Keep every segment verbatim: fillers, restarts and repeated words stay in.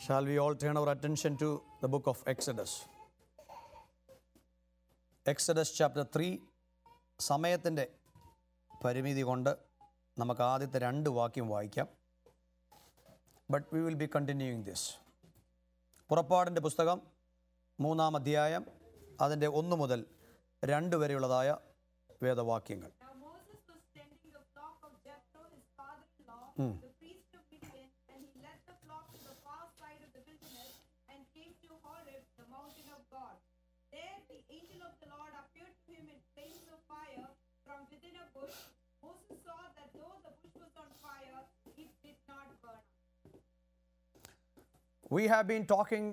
Shall we all turn our attention to the book of Exodus? Exodus chapter three. സമയത്തിൻ്റെ പരിമിതി കൊണ്ട് നമുക്ക് ആദ്യത്തെ രണ്ട് വാക്യം വായിക്കാം. But we will be continuing this. പുറപ്പാടിൻ്റെ പുസ്തകം മൂന്നാം അധ്യായം അതിൻ്റെ ഒന്ന് മുതൽ രണ്ട് വരെയുള്ളതായ വേദവാക്യങ്ങൾ. ഉം. Within a bush, Moses saw that though the bush was on fire, it did not burn. We have been talking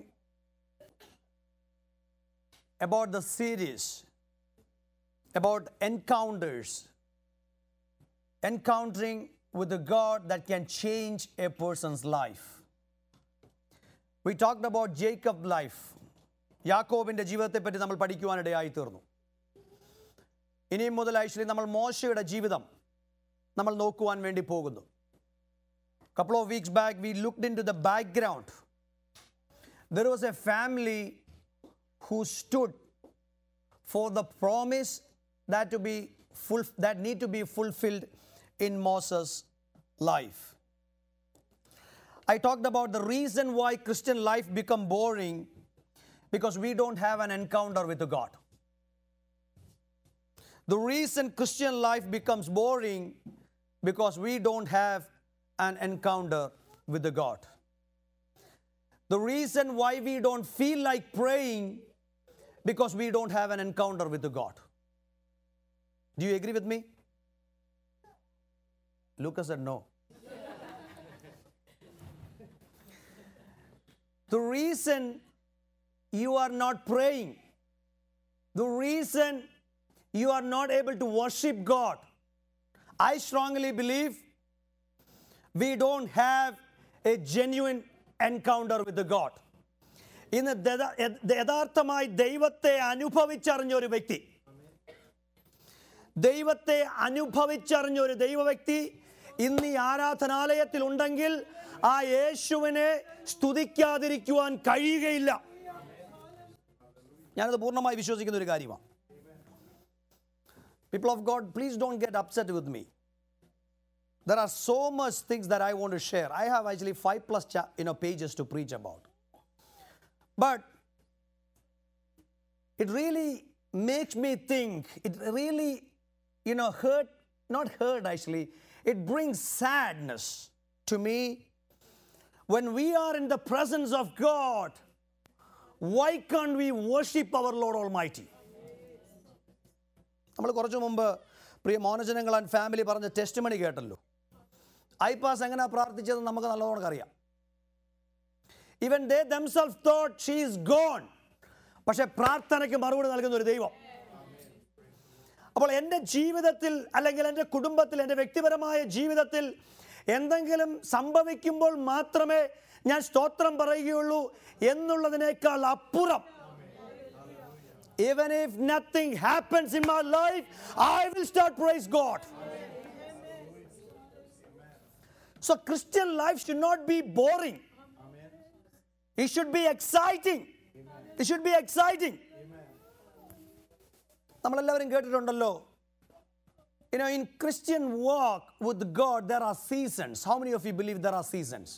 about the series about encounters, encountering with the God that can change a person's life. We talked about Jacob's life. യാക്കോബിൻ്റെ ജീവിതത്തെ പറ്റി നമ്മൾ പഠിക്കുവാനിടയായി തീർന്നു. ഇനിയും മുതൽ actually നമ്മൾ മോശയുടെ ജീവിതം നമ്മൾ നോക്കുവാൻ വേണ്ടി പോകുന്നു. Couple of weeks back we looked into the background. There was a family who stood for the promise that to be full, that need to be fulfilled in Moses' life. I talked about the reason why Christian life become boring because we don't have an encounter with God. The reason Christian life becomes boring because we don't have an encounter with the God. The reason why we don't feel like praying because we don't have an encounter with the God. Do you agree with me? Lucas said no. The reason you are not praying, the reason you are not able to worship God, I strongly believe we don't have a genuine encounter with the God. ഇന്ന് യഥാർത്ഥമായി ദൈവത്തെ അനുഭവിച്ചറിഞ്ഞ ഒരു വ്യക്തി ദൈവത്തെ അനുഭവിച്ചറിഞ്ഞ ഒരു ദൈവവ്യക്തി ഇന്ന് ഈ ആരാധനാലയത്തിൽ ഉണ്ടെങ്കിൽ ആ യേശുവിനെ സ്തുതിക്കാതിരിക്കുവാൻ കഴിയുകയില്ല. ഞാനത് പൂർണ്ണമായി വിശ്വസിക്കുന്ന ഒരു കാര്യമാണ്. People of God, please don't get upset with me. There are so much things that I want to share. I have actually five plus cha- you know, pages to preach about. But it really makes me think, it really, you know, hurt, not hurt actually, it brings sadness to me when we are in the presence of God. Why can't we worship our Lord Almighty? നമ്മൾ കുറച്ച് മുമ്പ് പ്രിയ മോനജനങ്ങൾ and family പറഞ്ഞ testimony കേട്ടല്ലോ. ഐപാസ് എങ്ങനെയാണ് പ്രാർത്ഥിച്ചത് നമുക്ക് നല്ലവണ്ണം അറിയാം. Even they themselves thought she is gone. പക്ഷെ പ്രാർത്ഥനയ്ക്ക് മറുപടി നൽകുന്ന ഒരു ദൈവം. അപ്പോൾ എൻ്റെ ജീവിതത്തിൽ അല്ലെങ്കിൽ എൻ്റെ കുടുംബത്തിൽ എൻ്റെ വ്യക്തിപരമായ ജീവിതത്തിൽ എന്തെങ്കിലും സംഭവിക്കുമ്പോൾ മാത്രമേ ഞാൻ സ്തോത്രം പറയുകയുള്ളൂ എന്നുള്ളതിനേക്കാൾ അപ്പുറം, even if nothing happens in my life, I will start praise God. So Christian life should not be boring. It should be exciting. It should be exciting. നമ്മളെല്ലാവരും കേട്ടിട്ടുണ്ടല്ലോ, you know, in Christian walk with God there are seasons. How many of you believe there are seasons?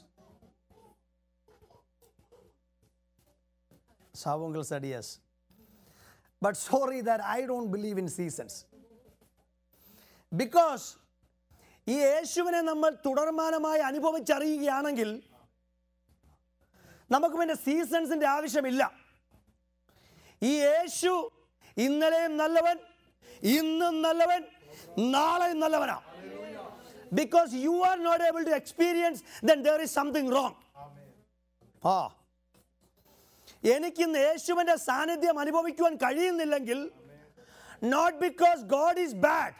Savungal said yes. But sorry that I don't believe in seasons. Because ഈ യേശുവിനെ നമ്മൾ തുടർമാനമായി അനുഭവിച്ചറിയുകയാണെങ്കിൽ നമുക്ക് പിന്നെ സീസൺസിൻ്റെ ആവശ്യമില്ല. ഈ യേശു ഇന്നലെയും നല്ലവൻ, ഇന്നും നല്ലവൻ, നാളെയും നല്ലവനാണ്. Because you are not able to experience, then there is something wrong. ആ എനിക്കിന്ന് യേശുവിൻ്റെ സാന്നിധ്യം അനുഭവിക്കുവാൻ കഴിയുന്നില്ലെങ്കിൽ not because God is bad,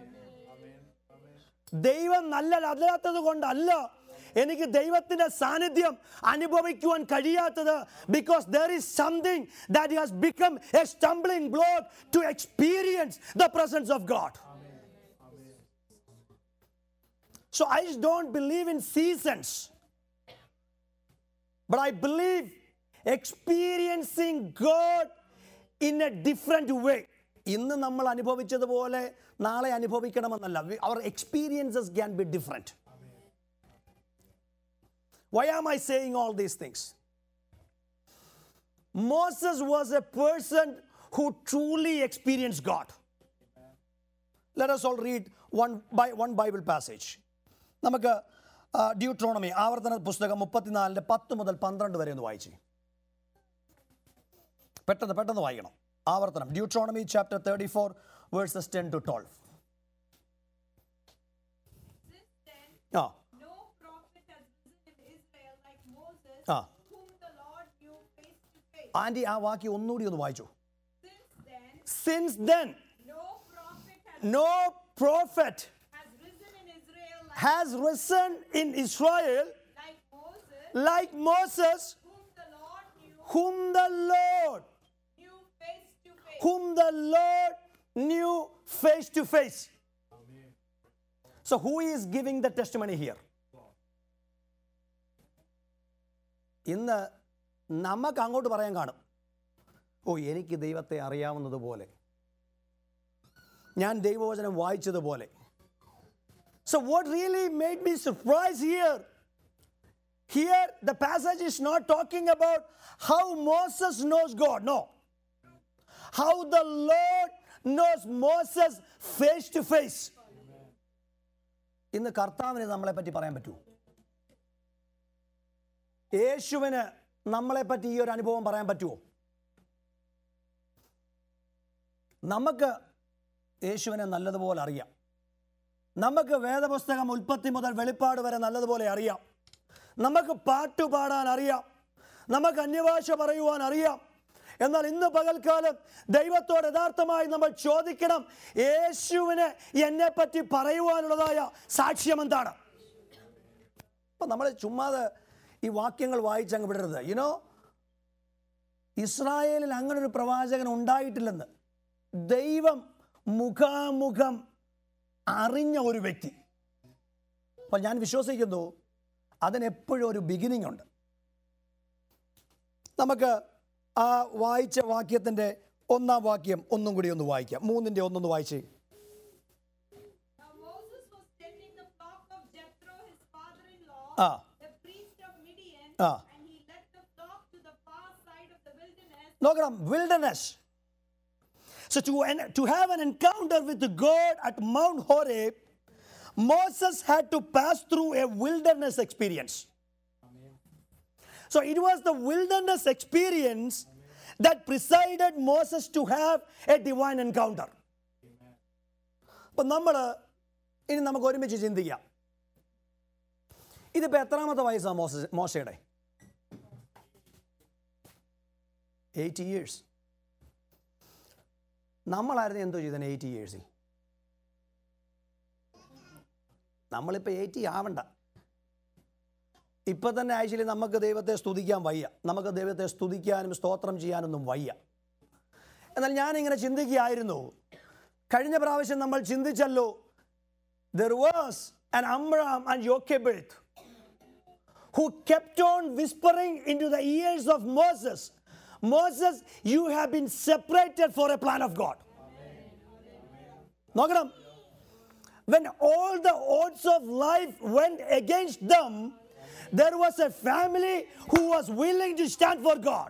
ദൈവം നല്ലതല്ലാത്തത് കൊണ്ടല്ല എനിക്ക് ദൈവത്തിൻ്റെ സാന്നിധ്യം അനുഭവിക്കുവാൻ കഴിയാത്തത്. because there is something that has become a stumbling block to experience the presence of God. So I don't believe in seasons. But I believe experiencing God in a different way. ഇന്ന് നമ്മൾ അനുഭവിച്ചതുപോലെ നാളെ അനുഭവിക്കണമെന്നല്ല. Our experiences can be different. Why am I saying all these things? Moses was a person who truly experienced God. Let us all read one by one Bible passage. നമുക്ക് Deuteronomy ആവർത്തന പുസ്തകം മുപ്പത്തിനാലിൻ്റെ പത്ത് മുതൽ പന്ത്രണ്ട് വരെ ഒന്ന് വായിച്ചു. പെട്ടെന്ന് പെട്ടെന്ന് വായിക്കണം. ആവർത്തനം Deuteronomy chapter thirty four verses ten to twelve. ആ ആ ആൻറ്റി ആ വാക്യം ഒന്നുകൂടി ഒന്ന് വായിച്ചു. Since then, no prophet has risen in Israel like Moses, whom the Lord whom the Lord knew face to face. So who is giving the testimony here? ഇന്ന് നമുക്ക് അങ്ങോട്ട് പറയാൻ കാണും, ഓ എനിക്ക് ദൈവത്തെ അറിയാവുന്നതുപോലെ, ഞാൻ ദൈവവചനം വായിച്ചതുപോലെ. So what really made me surprised here, here the passage is not talking about how Moses knows God, no. How the Lord knows Moses face to face. ഇന്ന് കർത്താവിന് നമ്മളെ പറ്റി പറയാൻ പറ്റുമോ? യേശുവിന് നമ്മളെ പറ്റി ഈ ഒരു അനുഭവം പറയാൻ പറ്റുമോ? നമുക്ക് യേശുവിനെ നല്ലതുപോലെ അറിയാം. നമുക്ക് വേദപുസ്തകം ഉൽപ്പത്തി മുതൽ വെളിപ്പാട് വരെ നല്ലതുപോലെ അറിയാം. നമുക്ക് പാട്ടുപാടാൻ അറിയാം. നമുക്ക് അന്യഭാഷ പറയുവാൻ അറിയാം. എന്നാൽ ഇന്ന് പകൽക്കാലം ദൈവത്തോട് യഥാർത്ഥമായി നമ്മൾ ചോദിക്കണം, യേശുവിനെ എന്നെ പറ്റി പറയുവാനുള്ളതായ സാക്ഷ്യം എന്താണ്? അപ്പം നമ്മൾ ചുമ്മാതെ ഈ വാക്യങ്ങൾ വായിച്ചങ്ങ് വിടരുത്. യുനോ, ഇസ്രായേലിൽ അങ്ങനൊരു പ്രവാചകൻ ഉണ്ടായിട്ടില്ലെന്ന് ദൈവം മുഖാമുഖം അറിഞ്ഞ ഒരു വ്യക്തി. അപ്പം ഞാൻ വിശ്വസിക്കുന്നു അതിനെപ്പോഴും ഒരു ബിഗിനിങ് ഉണ്ട്. നമുക്ക് ആ വായിച്ച വാക്യത്തിൻ്റെ ഒന്നാം വാക്യം ഒന്നും കൂടി ഒന്ന് വായിക്കാം. മൂന്നിൻ്റെ ഒന്നൊന്ന് വായിച്ചേ. ആ ആ നോക്കണം, wilderness. So to, to have an encounter with God at Mount Horeb, Moses had to pass through a wilderness experience. Amen. So it was the wilderness experience that presided Moses to have a divine encounter. അപ്പം നമ്മൾ ഇനി നമുക്ക് ഒരുമിച്ച് ചിന്തിക്കാം. ഇതിപ്പോൾ എത്രാമത്തെ വയസ്സാണ് മോസ മോശയുടെ? Eighty years. നമ്മളായിരുന്നു എന്തോ ചെയ്തേ എയ്റ്റി ഇയേഴ്സിൽ? നമ്മളിപ്പോൾ എയ്റ്റി ആവണ്ട. ഇപ്പം തന്നെ ആക്ച്വലി നമുക്ക് ദൈവത്തെ സ്തുതിക്കാൻ വയ്യ. നമുക്ക് ദൈവത്തെ സ്തുതിക്കാനും സ്തോത്രം ചെയ്യാനൊന്നും വയ്യ. എന്നാൽ ഞാനിങ്ങനെ ചിന്തിക്കുകയായിരുന്നു, കഴിഞ്ഞ പ്രാവശ്യം നമ്മൾ ചിന്തിച്ചല്ലോ, there was an Amram and Jochebed who kept on whispering into the ears of Moses, Moses, you have been separated for a plan of God. നോക്കണം, when all the odds of life went against them, there was a family who was willing to stand for God.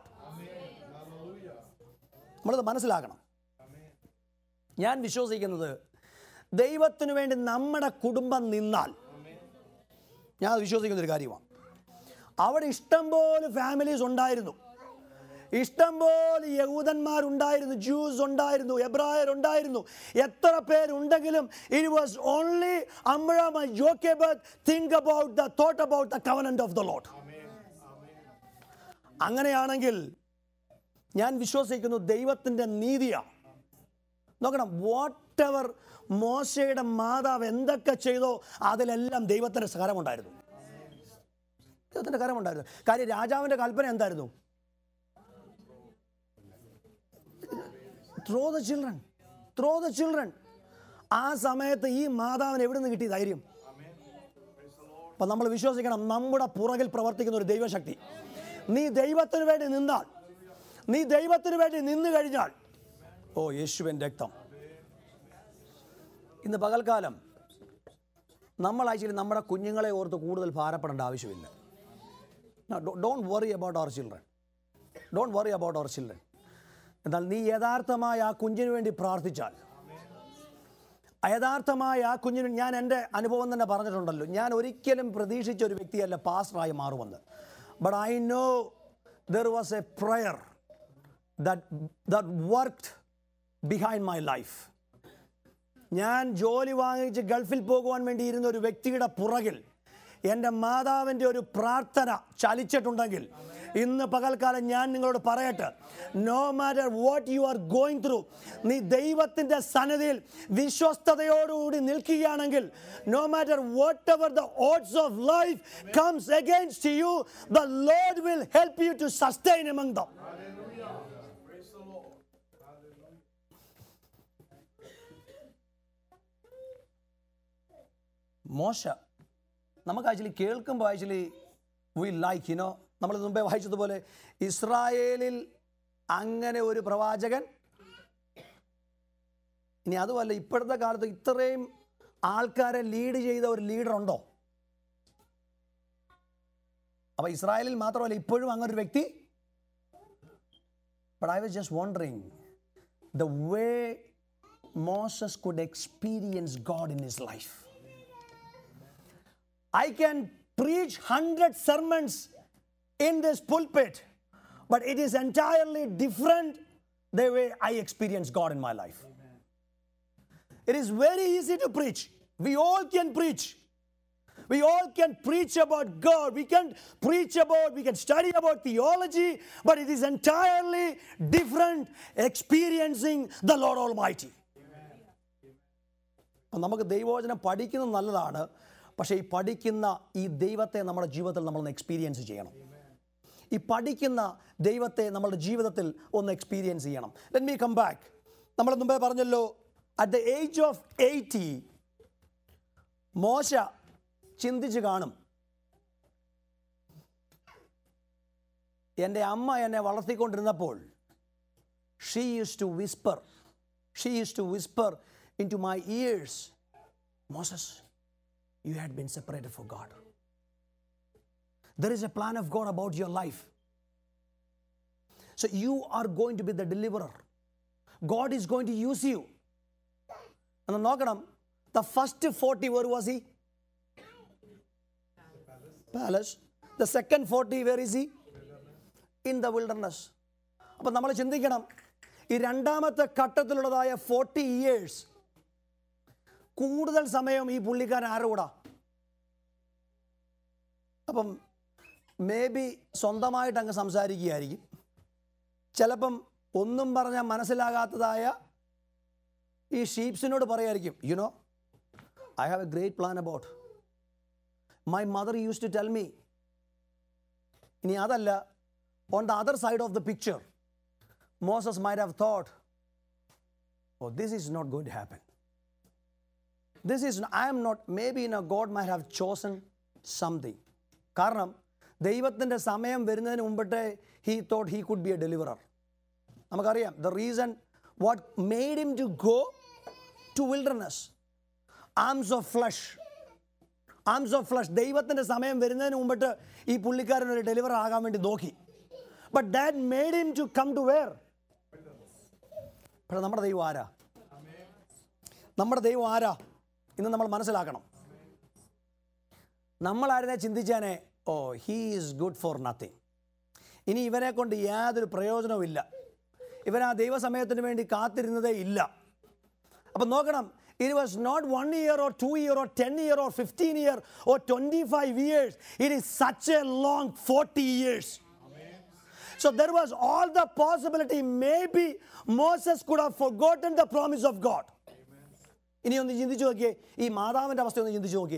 നമ്മളത് മനസ്സിലാക്കണം. ഞാൻ വിശ്വസിക്കുന്നത് ദൈവത്തിനു വേണ്ടി നമ്മുടെ കുടുംബം നിന്നാൽ, ഞാൻ വിശ്വസിക്കുന്നൊരു കാര്യമാണ്, അവിടെ ഇഷ്ടംപോലെ ഫാമിലീസ് ഉണ്ടായിരുന്നു, ഇഷ്ടംപോലെ യഹൂദന്മാരുണ്ടായിരുന്നു, ജ്യൂസ് ഉണ്ടായിരുന്നു, എബ്രായരുണ്ടായിരുന്നു. എത്ര പേരുണ്ടെങ്കിലും it was only Amram and Jochebed think about the thought about the covenant of the Lord. അങ്ങനെയാണെങ്കിൽ ഞാൻ വിശ്വസിക്കുന്നു ദൈവത്തിൻ്റെ നീതിയാണ്. നോക്കണം, വാട്ട് എവർ മോശയുടെ മാതാവ് എന്തൊക്കെ ചെയ്തോ അതിലെല്ലാം ദൈവത്തിൻ്റെ കരമുണ്ടായിരുന്നു. ദൈവത്തിൻ്റെ കരമുണ്ടായിരുന്നു. കാര്യം രാജാവിൻ്റെ കൽപ്പന എന്തായിരുന്നു? Throw the children, throw the children. ആ സമയത്ത് ഈ മാതാവിന് എവിടെ നിന്ന് കിട്ടിയ ധൈര്യം? അപ്പം നമ്മൾ വിശ്വസിക്കണം, നമ്മുടെ പുറകിൽ പ്രവർത്തിക്കുന്ന ഒരു ദൈവശക്തി. നീ ദൈവത്തിന് വേണ്ടി നിന്നാൽ, നീ ദൈവത്തിന് വേണ്ടി നിന്ന് കഴിഞ്ഞാൽ, ഓ യേശുവിൻ രക്തം. ഇന്ന് പകൽക്കാലം നമ്മൾ ആക്ച്വലി നമ്മുടെ കുഞ്ഞുങ്ങളെ ഓർത്ത് കൂടുതൽ ഭാരപ്പെടേണ്ട ആവശ്യമില്ല. Don't worry about our children, don't worry about our children. എന്നാൽ നീ യഥാർത്ഥമായ ആ കുഞ്ഞിന് വേണ്ടി പ്രാർത്ഥിച്ചാൽ, യഥാർത്ഥമായ ആ കുഞ്ഞിന്, ഞാൻ എൻ്റെ അനുഭവം തന്നെ പറഞ്ഞിട്ടുണ്ടല്ലോ, ഞാൻ ഒരിക്കലും പ്രതീക്ഷിച്ച ഒരു വ്യക്തിയല്ല പാസ്റ്ററായി മാറുമെന്ന്. But I know there was a prayer that that worked behind my life. ഞാൻ ജോലി വാങ്ങിച്ച് ഗൾഫിൽ പോകുവാൻ വേണ്ടി ഇരുന്ന ഒരു വ്യക്തിയുടെ പുറകിൽ എൻ്റെ മാതാവിൻ്റെ ഒരു പ്രാർത്ഥന ചലിച്ചിട്ടുണ്ടെങ്കിൽ, ഇന്ന് പകൽക്കാലം ഞാൻ നിങ്ങളോട് പറയട്ടെ, no matter what you are going through, നീ ദൈവത്തിൻ്റെ സന്നിധിയിൽ വിശ്വസ്തയോടുകൂടി നിൽക്കുകയാണെങ്കിൽ, no matter what ever the odds of life comes against you, the Lord will help you to sustain among them. Mosha നമുക്ക് ആക്ച്വലി കേൾക്കുമ്പോൾ ആക്ച്വലി വി ലൈക്ക് യുനോ, നമ്മൾ മുമ്പേ വായിച്ചതുപോലെ ഇസ്രായേലിൽ അങ്ങനെ ഒരു പ്രവാചകൻ, ഇനി അതുമല്ല ഇപ്പോഴത്തെ കാലത്ത് ഇത്രയും ആൾക്കാരെ ലീഡ് ചെയ്ത ഒരു ലീഡർ ഉണ്ടോ? അപ്പോൾ ഇസ്രായേലിൽ മാത്രമല്ല ഇപ്പോഴും അങ്ങനെ ഒരു വ്യക്തി. But I was just wondering the way Moses could experience God in his life. I can preach hundred sermons in this pulpit, but it is entirely different the way I experience God in my life. It is very easy to preach. We all can preach. We all can preach about God. We can preach about, we can study about theology, but it is entirely different experiencing the Lord Almighty. നമുക്ക് ദൈവവചനം പഠിക്കുന്നത് നല്ലതാണ്, പക്ഷേ ഈ പഠിക്കുന്ന ഈ ദൈവത്തെ നമ്മുടെ ജീവിതത്തിൽ നമ്മളൊന്ന് എക്സ്പീരിയൻസ് ചെയ്യണം. ഈ പഠിക്കുന്ന ദൈവത്തെ നമ്മുടെ ജീവിതത്തിൽ ഒന്ന് എക്സ്പീരിയൻസ് ചെയ്യണം. Let me come back. നമ്മൾ മുമ്പേ പറഞ്ഞല്ലോ, at the age of eighty Mosha ചിന്തിച്ച് കാണും, എൻ്റെ അമ്മ എന്നെ വളർത്തിക്കൊണ്ടിരുന്നപ്പോൾ she use to whisper she use to whisper in to my ears, Moses, you had been separated for God. There is a plan of God about your life. So you are going to be the deliverer. God is going to use you. And നോക്കണം, the first forty, where was he? Palace. The second forty, where is he? In the wilderness. അപ്പോൾ നമ്മൾ ചിന്തിക്കണം, ഈ രണ്ടാമത്തെ ഘട്ടത്തിലുള്ളതായ forty years കൂടുതൽ സമയം ഈ പുള്ളിക്കാരൻ ആരുടെ കൂടാ? അപ്പം മേ ബി സ്വന്തമായിട്ട് അങ്ങ് സംസാരിക്കുകയായിരിക്കും, ചിലപ്പം ഒന്നും പറഞ്ഞാൽ മനസ്സിലാകാത്തതായ ഈ ഷീപ്സിനോട് പറയായിരിക്കും, you know I have a great plan about my mother use to tell me. ഇനി അതല്ല, on the other side of the picture Moses might have thought, oh this is not going to happen. This is, I am not, maybe you know, God might have chosen something. കാരണം ദൈവത്തിൻ്റെ സമയം വരുന്നതിന് മുമ്പത്തെ he thought he could be a deliverer. നമുക്കറിയാം the reason what made him to go to wilderness, arms of flesh, arms of flesh. ദൈവത്തിൻ്റെ സമയം വരുന്നതിന് മുമ്പത്തെ ഈ പുള്ളിക്കാരൻ ഒരു ഡെലിവർ ആകാൻ വേണ്ടി നോക്കി. But that made him to come to where? പക്ഷേ നമ്മുടെ ദൈവം ആരാ? നമ്മുടെ ദൈവം ആരാ ഇന്ന് നമ്മൾ മനസ്സിലാക്കണം. നമ്മളായിരുന്നെ ചിന്തിച്ചാനെ, oh he is good for nothing, ഇനി ഇവനെ കൊണ്ട് യാതൊരു പ്രയോജനവും ഇല്ല, ഇവൻ ആ ദൈവസമയത്തിന് വേണ്ടി കാത്തിരുന്നതേ ഇല്ല. അപ്പം നോക്കണം, it was not one year or two year or ten year or fifteen year or twenty-five years, it is such a long forty years. So there was all the possibility maybe Moses could have forgotten the promise of God. ഇനി ഒന്ന് ചിന്തിച്ചു നോക്കിയേ, ഈ മാതാവിൻ്റെ അവസ്ഥ ഒന്ന് ചിന്തിച്ചു നോക്കിയേ.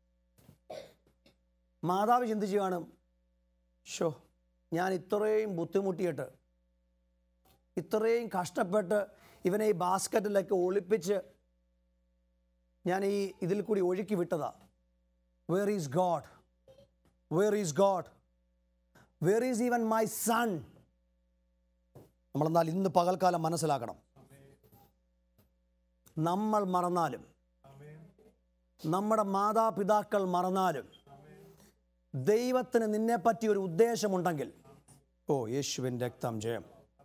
മാതാവ് ചിന്തിച്ചു കാണും, ഷോ ഞാൻ ഇത്രയും ബുദ്ധിമുട്ടിയിട്ട് ഇത്രയും കഷ്ടപ്പെട്ട് ഇവനെ ഈ ബാസ്ക്കറ്റിലൊക്കെ ഒളിപ്പിച്ച് ഞാൻ ഈ ഇതിൽ കൂടി ഒഴുക്കി വിട്ടതാ. Where is God? Where is God? Where is even my son? നമ്മളെന്നാൽ ഇന്ന് പകൽക്കാലം മനസ്സിലാക്കണം, നമ്മൾ മറന്നാലും നമ്മുടെ മാതാപിതാക്കൾ മറന്നാലും ദൈവത്തിന് നിന്നെപ്പറ്റി ഒരു ഉദ്ദേശമുണ്ടെങ്കിൽ, ഓ യേശുവിൻ രക്തം ജയം,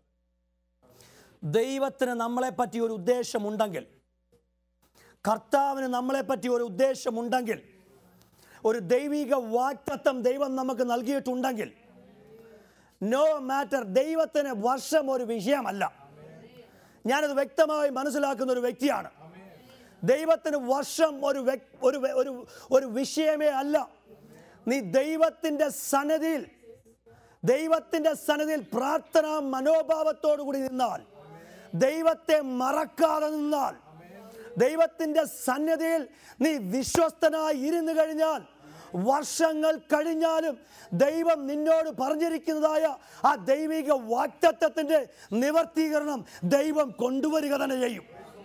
ദൈവത്തിന് നമ്മളെപ്പറ്റി ഒരു ഉദ്ദേശമുണ്ടെങ്കിൽ, കർത്താവിന് നമ്മളെപ്പറ്റി ഒരു ഉദ്ദേശമുണ്ടെങ്കിൽ, ഒരു ദൈവിക വാഗ്ദത്തം ദൈവം നമുക്ക് നൽകിയിട്ടുണ്ടെങ്കിൽ, നോ മാറ്റർ, ദൈവത്തിന് വർഷം ഒരു വിഷയമല്ല. ഞാനത് വ്യക്തമായി മനസ്സിലാക്കുന്ന ഒരു വ്യക്തിയാണ്. ദൈവത്തിന് വർഷം ഒരു ഒരു ഒരു വിഷയമേ അല്ല. നീ ദൈവത്തിൻ്റെ സന്നിധിയിൽ ദൈവത്തിൻ്റെ സന്നിധിയിൽ പ്രാർത്ഥനാ മനോഭാവത്തോടു കൂടി നിന്നാൽ, ദൈവത്തെ മറക്കാതെ നിന്നാൽ, ദൈവത്തിൻ്റെ സന്നിധിയിൽ നീ വിശ്വസ്തനായി ഇരുന്നു കഴിഞ്ഞാൽ, വർഷങ്ങൾ കഴിഞ്ഞാലും ദൈവം നിന്നോട് പറഞ്ഞിരിക്കുന്നതായ ആ ദൈവിക വാഗ്ദത്തത്തിൻ്റെ നിവർത്തീകരണം ദൈവം കൊണ്ടുവരിക തന്നെ ചെയ്യും.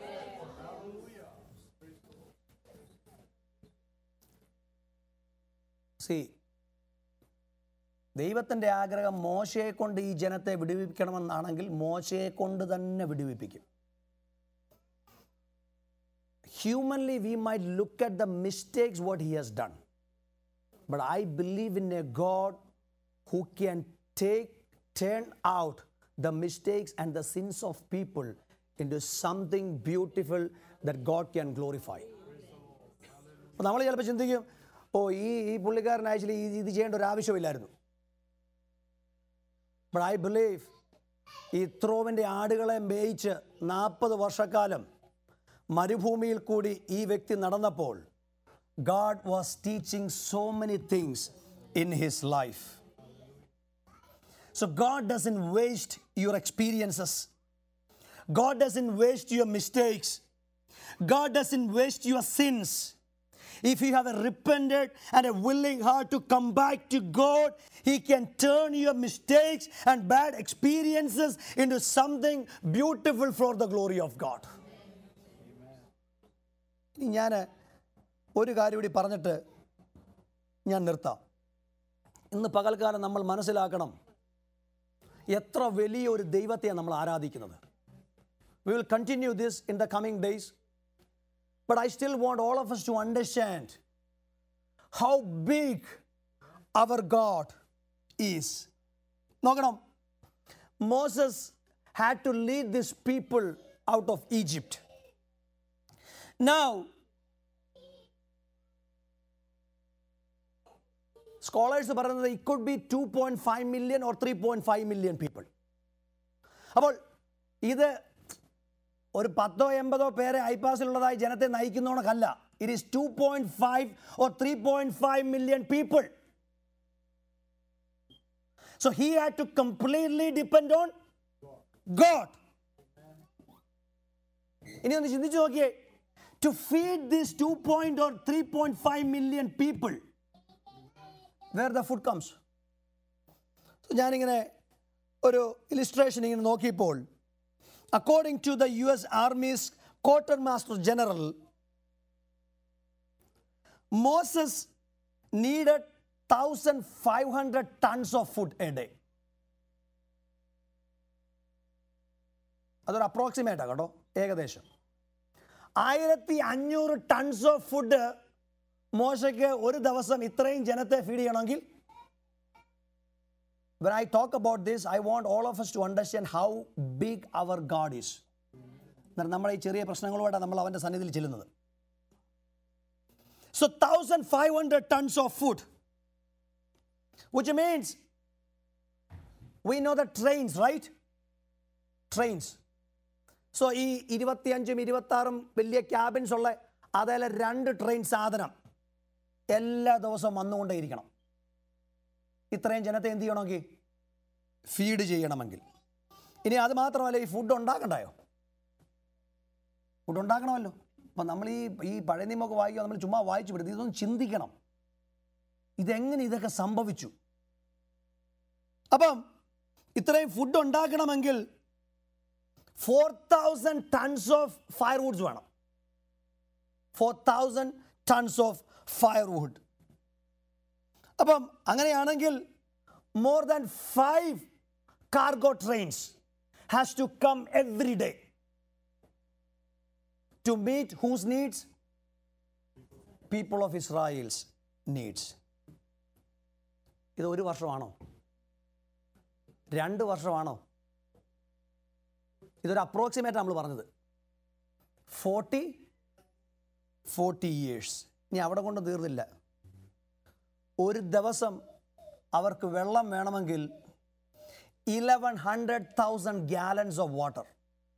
സി, ദൈവത്തിൻ്റെ ആഗ്രഹം മോശയെ കൊണ്ട് ഈ ജനത്തെ വിടുവിക്കണമെന്നാണെങ്കിൽ മോശയെ കൊണ്ട് തന്നെ വിടുവിപ്പിക്കും. Humanly we might look at the mistakes what he has done, but I believe in a God who can take turn out the mistakes and the sins of people into something beautiful that God can glorify. അപ്പോൾ നമ്മൾ ചിലപ്പോൾ ചിന്തിക്കും, ഓ ഈ ഈ പുള്ളിക്കാരൻ actually ഇത് ചെയ്യേണ്ട ഒരു ആവശ്യമില്ലായിരുന്നു. But I believe ഈ ത്രോവിൻ്റെ ആടുകളെ മേയിച്ച് നാൽപ്പത് വർഷക്കാലം മരുഭൂമിയിൽ കൂടി ഈ വ്യക്തി നടന്നപ്പോൾ God was teaching so many things in his life. So God doesn't waste your experiences. God doesn't waste your mistakes. God doesn't waste your sins. If you have a repented and a willing heart to come back to God, He can turn your mistakes and bad experiences into something beautiful for the glory of God. ഞാൻ ഒരു കാര്യം കൂടി പറഞ്ഞിട്ട് ഞാൻ നിർത്താം. ഇന്ന് പകൽക്കാലം നമ്മൾ മനസ്സിലാക്കണം, എത്ര വലിയൊരു ദൈവത്തെയാണ് നമ്മൾ ആരാധിക്കുന്നത്. We will continue this in the coming days. But I still want all of us to understand how big our God is. നോക്കണം, Moses had to lead these people out of Egypt. Now, scholars പറയുന്നത് it could be two point five million or three point five million people. അപ്പോൾ ഇത് ഒരു പത്തോ എൺപതോ പേരെ ഐപാസിലുള്ളതായി ജനത്തെ നയിക്കുന്നോണക്കല്ല. It is two point five or three point five million people. So he had to completely depend on God. ഇനി ഒന്ന് ചിന്തിച്ചു നോക്കിയേ, to feed these two point or three point five million people, where the food comes. So ഞാനിങ്ങനെ ഒരു illustration ഇങ്ങനെ നോക്കിയപ്പോൾ, according to the U S Army's Quartermaster General, Moses needed one thousand five hundred tons of food a day. അതൊരു അപ്രോക്സിമേറ്റാ കേട്ടോ, ഏകദേശം ആയിരത്തി അഞ്ഞൂറ് tons of food മോശയ്ക്ക് ഒരു ദിവസം ഇത്രയും ജനത്തെ ഫീഡ് ചെയ്യണമെങ്കിൽ. When I talk about this, I want all of us to understand how big our God is. നമ്മുടെ ഈ ചെറിയ പ്രശ്നങ്ങളുമായിട്ടാണ് നമ്മൾ അവൻ്റെ സന്നിധിയിൽ ചെല്ലുന്നത്. So one thousand five hundred tons of food, which means we know the trains, right? Trains. So ഈ ഇരുപത്തിയഞ്ചും ഇരുപത്താറും വലിയ cabins ഉള്ള അതിൽ രണ്ട് ട്രെയിൻ സാധനം എല്ലാ ദിവസവും വന്നുകൊണ്ടേയിരിക്കണം. ഇത്രയും ജനത്തെ എന്ത് ചെയ്യണമെങ്കിൽ ഫീഡ് ചെയ്യണമെങ്കിൽ. ഇനി അത് മാത്രമല്ല, ഈ ഫുഡ് ഉണ്ടാക്കണ്ടായോ? ഫുഡ് ഉണ്ടാക്കണമല്ലോ. അപ്പം നമ്മൾ ഈ ഈ പഴയ നിയമമൊക്കെ വായിക്കുക, നമ്മൾ ചുമ്മാ വായിച്ചു വിടുന്നത്, ഇതൊന്നും ചിന്തിക്കണം, ഇതെങ്ങനെ ഇതൊക്കെ സംഭവിച്ചു. അപ്പം ഇത്രയും ഫുഡ് ഉണ്ടാക്കണമെങ്കിൽ four thousand tons of fire woods വേണം. Four thousand tons of fire wood. അപ്പം അങ്ങനെയാണെങ്കിൽ more than five cargo trains has to come every day to meet whose needs? People of Israel's needs. ഇത് ഒരു വർഷമാണോ? രണ്ട് വർഷമാണോ? ഇതൊരു approximate നമ്മൾ പറഞ്ഞത്. Forty forty years. ഇനി അവിടെ കൊണ്ട് തീർന്നില്ല. ഒരു ദിവസം അവർക്ക് വെള്ളം വേണമെങ്കിൽ eleven hundred thousand gallons of water.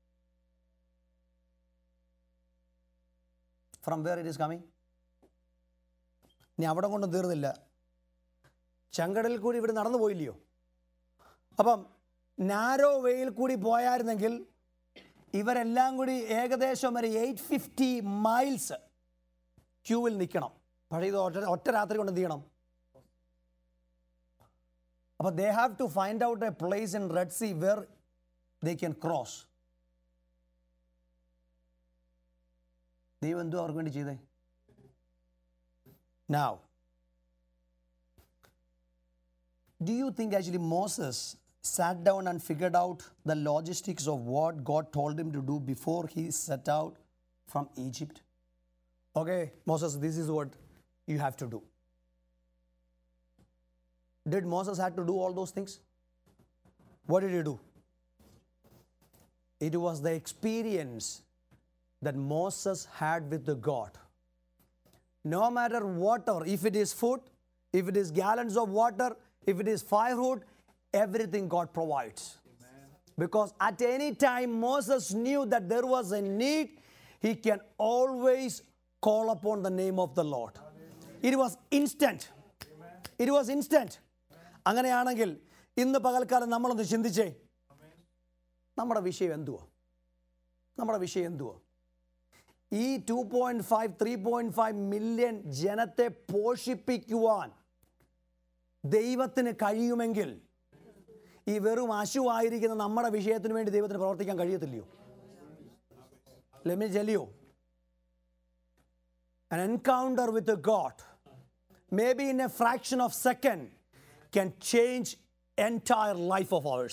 From where it is coming? ഇനി അവിടെ കൊണ്ട് തീർന്നില്ല. ചെങ്കടലിൽ കൂടി ഇവിടെ നടന്നു പോയില്ലയോ? അപ്പം നാരോ വേയിൽ കൂടി പോയായിരുന്നെങ്കിൽ ഇവരെല്ലാം കൂടി ഏകദേശം ഒരു എയ്റ്റ് ഫിഫ്റ്റി മൈൽസ് ക്യൂവിൽ നിൽക്കണം. പക്ഷേ ഇത് ഒറ്റ ഒറ്റ രാത്രി കൊണ്ട് എന്ത് ചെയ്യണം? അപ്പോൾ they have to find out a place in Red Sea where they can cross. ദൈവം എന്തോ അവർക്ക് വേണ്ടി ചെയ്തേ? Now, do you think actually Moses sat down and figured out the logistics of what God told him to do before he set out from Egypt? Okay, Moses, this is what you have to do. Did Moses have to do all those things? What did he do? It was the experience that Moses had with the God. No matter water, if it is food, if it is gallons of water, if it is firewood, everything God provides. Amen. Because at any time Moses knew that there was a need, he can always call upon the name of the Lord. Amen. It was instant. Amen. It was instant. അങ്ങനെയാണെങ്കിൽ ഇന്ന് പകൽക്കാലം നമ്മളൊന്ന് ചിന്തിച്ചേ, നമ്മുടെ വിഷയം എന്തുവാ? നമ്മുടെ വിഷയം എന്തുവാ? ഈ two point five three point five million ജനത്തെ പോഷിപ്പിക്കുവാൻ ദൈവത്തിന് കഴിയുമെങ്കിൽ ഈ വെറും അശുവായിരിക്കുന്ന നമ്മുടെ വിഷയത്തിന് വേണ്ടി ദൈവത്തിന് പ്രവർത്തിക്കാൻ കഴിയത്തില്ലയോ? Let me tell you, an encounter with a God, maybe in a fraction of second, can change entire life of ours.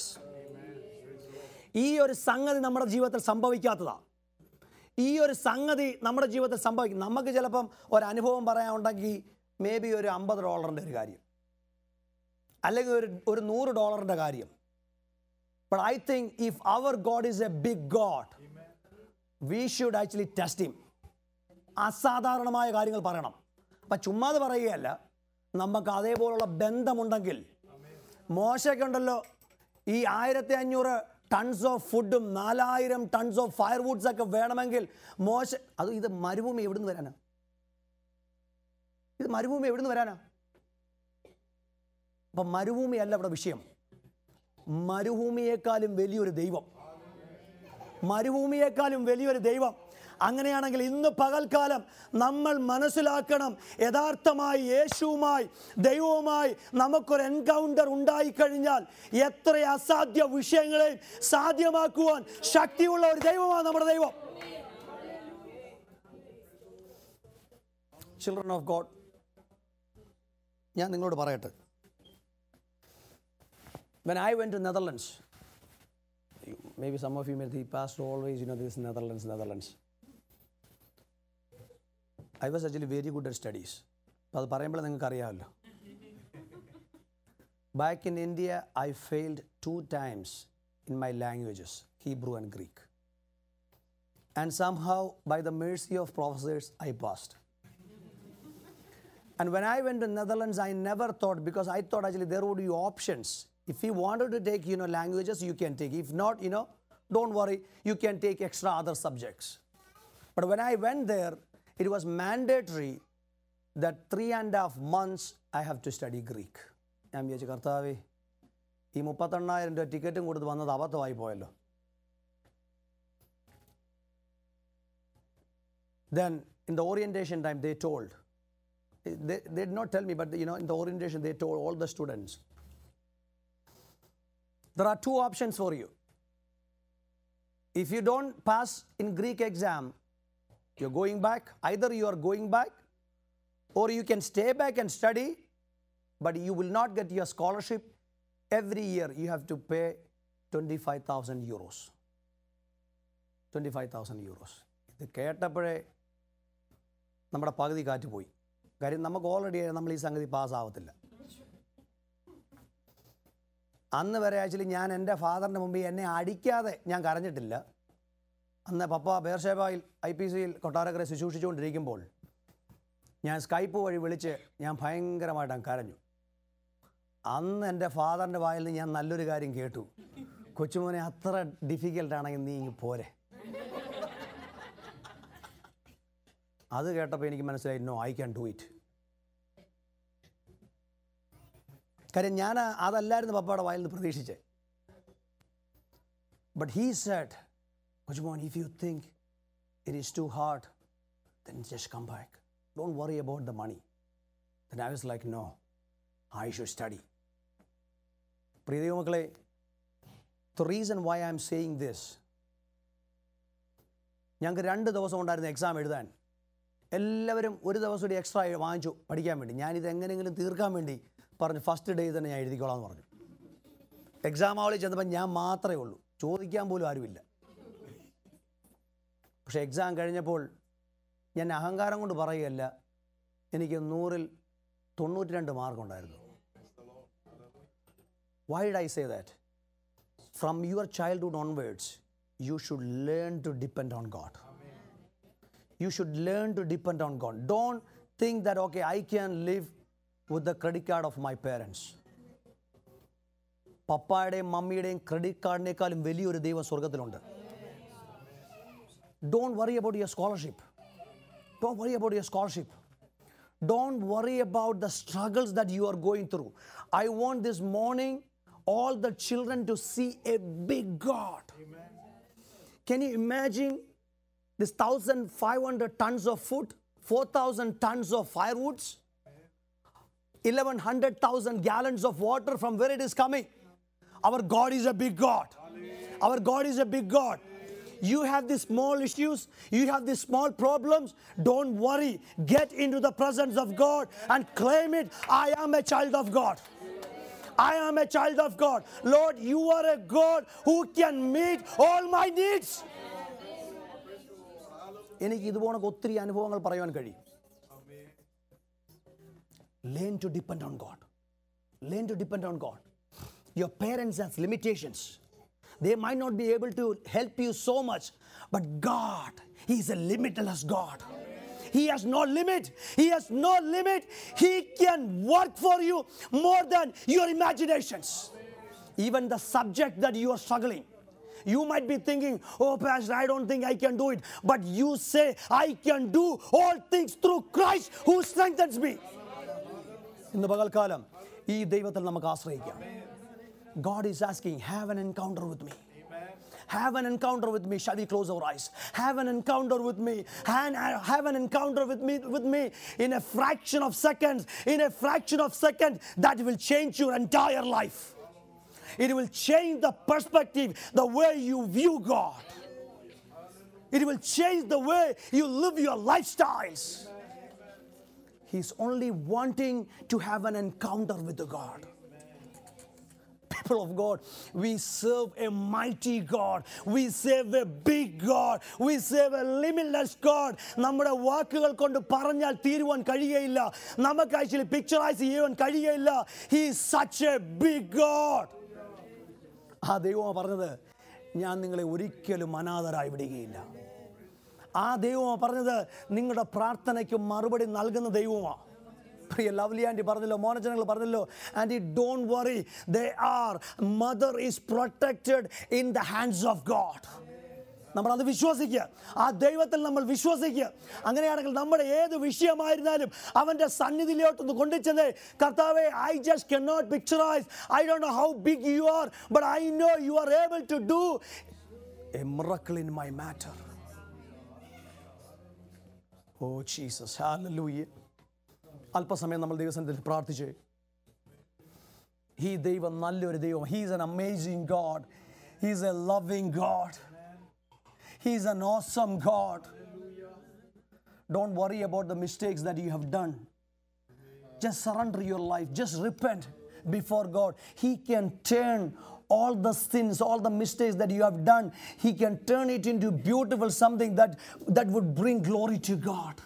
ഈ ഒരു സംഗതി നമ്മുടെ ജീവിതത്തിൽ സംഭവിക്കാത്തതാണ്. ഈ ഒരു സംഗതി നമ്മുടെ ജീവിതത്തിൽ സംഭവിക്കും. നമുക്ക് ചിലപ്പം ഒരനുഭവം പറയാനുണ്ടെങ്കിൽ മേ ബി ഒരു അമ്പത് ഡോളറിൻ്റെ ഒരു കാര്യം, അല്ലെങ്കിൽ ഒരു ഒരു നൂറ് ഡോളറിൻ്റെ കാര്യം. But I think if our God is a big God, we should actually test him. അസാധാരണമായ കാര്യങ്ങൾ പറയണം. അപ്പം ചുമ്മാതെ പറയുകയല്ല, നമുക്ക് അതേപോലുള്ള ബന്ധമുണ്ടെങ്കിൽ. മോശയ്ക്കുണ്ടല്ലോ ഈ ആയിരത്തി അഞ്ഞൂറ് ടൺസ് ഓഫ് ഫുഡും നാലായിരം ടൺസ് ഓഫ് ഫയർവുഡ്സ് ഒക്കെ വേണമെങ്കിൽ മോശ, അത് ഇത് മരുഭൂമി എവിടുന്ന് വരാനാ? ഇത് മരുഭൂമി എവിടുന്ന് വരാനാ? അപ്പം മരുഭൂമി അല്ല ഇവിടെ വിഷയം. മരുഭൂമിയേക്കാളും വലിയൊരു ദൈവം, മരുഭൂമിയേക്കാളും വലിയൊരു ദൈവം. അങ്ങനെയാണെങ്കിൽ ഇന്ന് പകൽക്കാലം നമ്മൾ മനസ്സിലാക്കണം, യഥാർത്ഥമായി യേശുവുമായി ദൈവവുമായി നമുക്കൊരു എൻകൗണ്ടർ ഉണ്ടായിക്കഴിഞ്ഞാൽ എത്ര അസാധ്യ വിഷയങ്ങളെയും സാധ്യമാക്കുവാൻ ശക്തിയുള്ള ഒരു ദൈവമാണ് നമ്മുടെ ദൈവം. ചിൽഡ്രൻ ഓഫ് ഗോഡ്, ഞാൻ നിങ്ങളോട് പറയട്ടെ, when I went to Netherlands, maybe some of you may think, Pastor, always, you know, this Netherlands, Netherlands. I was actually very good at studies. അത് പറയുമ്പോൾ നിങ്ങൾക്ക് അറിയാമല്ലോ. Back in India, I failed two times in my languages, Hebrew and Greek. And somehow, by the mercy of professors, I passed. And when I went to Netherlands, I never thought, because I thought actually there would be options. If you wanted to take, you know, languages, you can take. If not, you know, don't worry, you can take extra other subjects. But when I went there, it was mandatory that three and a half months I have to study Greek. ഞാൻ വിചാരിച്ചു, കർത്താവേ, ഈ മുപ്പത്തെണ്ണായിരം രൂപ ടിക്കറ്റും കൊടുത്ത് വന്നത് അബദ്ധമായി പോയല്ലോ. Then in the orientation time they told, they, they did not tell me, but you know, in the orientation they told all the students, there are two options for you. If you don't pass in Greek exam, you're going back. Either you are going back, or you can stay back and study, but you will not get your scholarship. every year you have to pay twenty-five thousand euros. twenty-five thousand euros. ഇത് കേട്ടപ്പോഴേ നമ്മുടെ പകുതി കാറ്റ് പോയി. കാര്യം നമുക്ക് already നമ്മൾ ഈ സംഗതി പാസ്സാവത്തില്ല. അന്ന് വരെ ആക്ച്വലി ഞാൻ എൻ്റെ ഫാദറിൻ്റെ മുമ്പിൽ എന്നെ അടിക്കാതെ ഞാൻ കരഞ്ഞിട്ടില്ല. അന്ന് പപ്പ ബേർഷേബയിൽ ഐ പി സിയിൽ കൊട്ടാരക്കര ശുശ്രൂഷിച്ചുകൊണ്ടിരിക്കുമ്പോൾ ഞാൻ സ്കൈപ്പ് വഴി വിളിച്ച് ഞാൻ ഭയങ്കരമായിട്ട് കരഞ്ഞു. അന്ന് എൻ്റെ ഫാദറിൻ്റെ വായിൽ നിന്ന് ഞാൻ നല്ലൊരു കാര്യം കേട്ടു. കൊച്ചുമോനെ അത്ര ഡിഫിക്കൽട്ടാണെങ്കിൽ നീ ഇങ്ങ് പോരെ. അത് കേട്ടപ്പോൾ എനിക്ക് മനസ്സിലായി, no I can do it. കാര്യം ഞാൻ അതല്ലായിരുന്നു പപ്പയുടെ വായിൽ നിന്ന് പ്രതീക്ഷിച്ചേ. ബട്ട് ഹീ സെഡ്, കൊച്ചുമോൻ, if you think it is too hard then just come back. Don't worry about the money. Then I was like, no, I should study. പ്രിയ ദൈവമക്കളെ, the reason why I am saying this, ഞങ്ങൾക്ക് രണ്ട് ദിവസം ഉണ്ടായിരുന്ന exam എഴുതാൻ. എല്ലാവരും ഒരു ദിവസം കൂടി എക്സ്ട്രാ വാങ്ങിച്ചു പഠിക്കാൻ വേണ്ടി. ഞാനിത് എങ്ങനെയെങ്കിലും തീർക്കാൻ വേണ്ടി പറഞ്ഞു ഫസ്റ്റ് ഡേ തന്നെ ഞാൻ എഴുതിക്കോളാം എന്ന് പറഞ്ഞു. എക്സാം ഹാളിൽ ചെന്നപ്പോൾ ഞാൻ മാത്രമേ ഉള്ളൂ, ചോദിക്കാൻ പോലും ആരുമില്ല. പക്ഷേ എക്സാം കഴിഞ്ഞപ്പോൾ ഞാൻ അഹങ്കാരം കൊണ്ട് പറയുകയല്ല, എനിക്ക് നൂറിൽ തൊണ്ണൂറ്റി രണ്ട് മാർക്കുണ്ടായിരുന്നു. Why did I say that? From your childhood onwards, you should learn to depend on God. You should learn to depend on God. Don't think that, okay, I can live with the credit card of my parents. പപ്പായുടെയും മമ്മിയുടെയും credit കാർഡിനേക്കാളും വലിയൊരു ദൈവം സ്വർഗത്തിലുണ്ട്. Don't worry about your scholarship. Don't worry about your scholarship. Don't worry about the struggles that you are going through. I want this morning all the children to see a big God. Amen. Can you imagine this one thousand five hundred tons of food, four thousand tons of firewoods, eleven hundred thousand gallons of water, from where it is coming? Our God is a big God. Our God is a big God. You have these small issues, you have these small problems, don't worry. Get into the presence of God and claim it. I am a child of God. I am a child of God. Lord, you are a God who can meet all my needs. എനിക്ക് ഇതുപോലൊക്കെ ഒത്തിരി അനുഭവങ്ങൾ പറയാൻ കഴിയും. Learn to depend on God. Learn to depend on God. Your parents have limitations. They might not be able to help you so much, but God, He is a limitless God. He has no limit. He has no limit. He can work for you more than your imaginations. Even the subject that you are struggling, you might be thinking, oh Pastor, I don't think I can do it. But you say, I can do all things through Christ who strengthens me. ഇന്ന് പകൽക്കാലം ഈ ദൈവത്തിൽ നമുക്ക് ആശ്രയിക്കാം. God is asking, have an encounter with me. Amen. Have an encounter with me. Shall we close our eyes? Have an encounter with me. And have an encounter with me, with me in a fraction of seconds. In a fraction of seconds, that will change your entire life. It will change the perspective, the way you view God. It will change the way you live your lifestyles. He's only wanting to have an encounter with the God. People of God, we serve a mighty God. We serve a big God. We serve a limitless God. നമ്മുടെ വാക്കുകൾ കൊണ്ട് പറഞ്ഞാൽ തീരുവാൻ കഴിയുകയില്ല. നമുക്ക് actually picturise ചെയ്യാൻ കഴിയുകയില്ല. He is such a big God. ആ ദൈവമാണ് പറഞ്ഞത്, ഞാൻ നിങ്ങളെ ഒരിക്കലും അനാഥരായി വിടുകയില്ല. ആ ദൈവമാണ് പറഞ്ഞത്, നിങ്ങളുടെ പ്രാർത്ഥനയ്ക്ക് മറുപടി നൽകുന്ന ദൈവമാണ്. പ്രിയ ലവ്ലി ആൻറ്റി പറഞ്ഞല്ലോ, മോനച്ചനങ്ങൾ പറഞ്ഞല്ലോ, aunty don't worry, they are mother is protected in the hands of God. നമ്മളത് വിശ്വസിക്കുക, ആ ദൈവത്തിൽ നമ്മൾ വിശ്വസിക്കുക. അങ്ങനെയാണെങ്കിൽ നമ്മുടെ ഏത് വിഷയമായിരുന്നാലും അവൻ്റെ സന്നിധിയിലോട്ടൊന്ന് കൊണ്ടുചെന്ന്, കർത്താവേ, I just cannot picturise, I don't know how big you are, but I know you are able to do a miracle in my matter. Oh Jesus, hallelujah. അല്പസമയം നമ്മൾ ദൈവസന്നിധിയിൽ പ്രാർത്ഥിച്ച്, ഈ ദൈവം നല്ലൊരു ദൈവം. He is an amazing God. He is a loving God. He is an awesome God. Don't worry about the mistakes that you have done. Just surrender your life. Just repent. before God. He can turn all the sins, all the mistakes that you have done, He can turn it into beautiful something that, that would bring glory to God.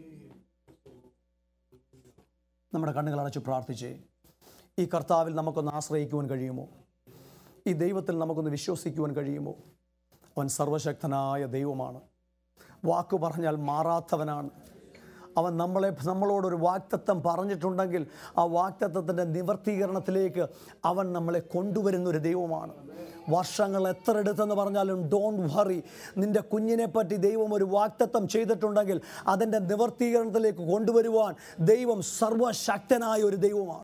നമ്മുടെ കണ്ണുകൾ അടച്ച് പ്രാർത്ഥിച്ചേ. ഈ കർത്താവിൽ നമുക്കൊന്ന് ആശ്രയിക്കുവാൻ കഴിയുമോ? ഈ ദൈവത്തിൽ നമുക്കൊന്ന് വിശ്വസിക്കുവാൻ കഴിയുമോ? അവൻ സർവശക്തനായ ദൈവമാണ്. വാക്ക് പറഞ്ഞാൽ മാറാത്തവനാണ്. അവൻ നമ്മളെ നമ്മളോടൊരു വാഗ്ദത്തം പറഞ്ഞിട്ടുണ്ടെങ്കിൽ ആ വാഗ്ദത്തത്തിൻ്റെ നിവർത്തീകരണത്തിലേക്ക് അവൻ നമ്മളെ കൊണ്ടുവരുന്നൊരു ദൈവമാണ്. വർഷങ്ങൾ എത്ര എടുത്തെന്ന് പറഞ്ഞാലും ഡോണ്ട് വറി. നിൻ്റെ കുഞ്ഞിനെ പറ്റി ദൈവം ഒരു വാഗ്ദത്തം ചെയ്തിട്ടുണ്ടെങ്കിൽ അതിൻ്റെ നിവർത്തീകരണത്തിലേക്ക് കൊണ്ടുവരുവാൻ ദൈവം സർവശക്തനായ ഒരു ദൈവമാണ്.